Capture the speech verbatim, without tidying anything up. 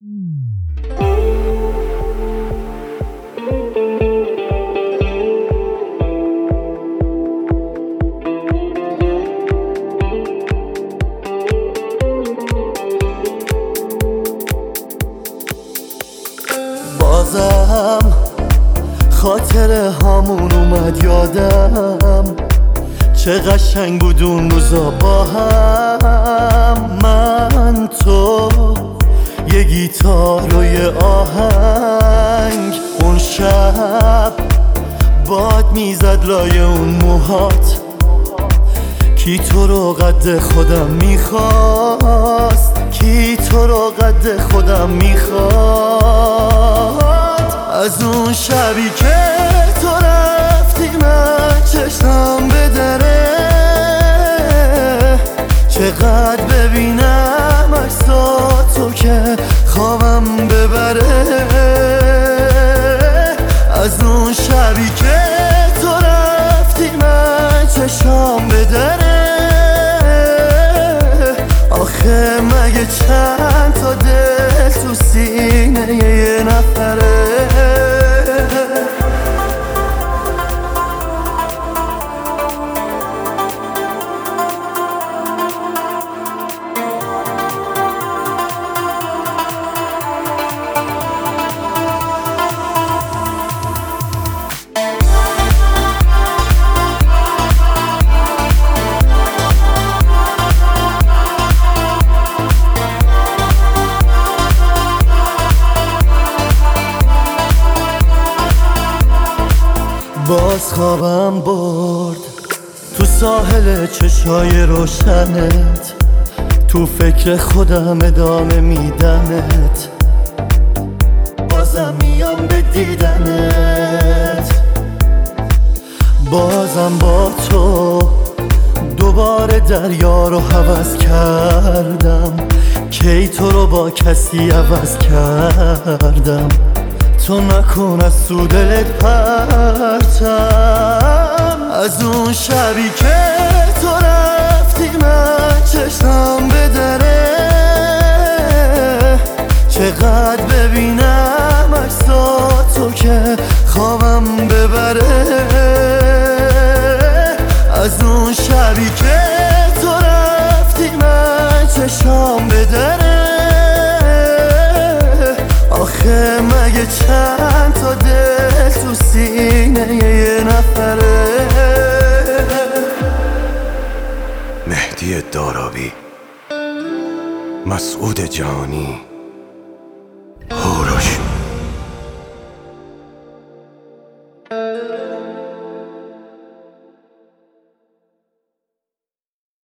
بازم خاطره هامون اومد یادم، چه قشنگ بود اون روزا با هم. من تو یه گیتار و یه آهنگ، اون شب باد میزد لای اون موهات، کی تو رو قد خودم میخواست، کی تو رو قد خودم میخواست. از اون شبی که تو رفتی من چشمم به دره، چقدر ببینم عکساتو که خوابم ببره. از اون شبی که تو رفتی من چشمم به دره، آخه مگه چند تا دل تو سینه یه نفره. باز خوابم برد تو ساحل چشای روشنت، تو فکر خودم ادامه میدمت، بازم میام به دیدنت. بازم با تو دوباره دریا رو هوس کردم، کی تو رو با کسی عوض کردم. تو نکن از تو دلت پرتم، از اون شبی که تو رفتی من چشمم به دره، چقدر ببینم عکساتو که خوابم ببره. از اون شبی که تو رفتی من چشمم به دره، آخه مگه چند تا دل تو سینه یه نفره. مهدی دارابی، مسعود جانی، هوروش.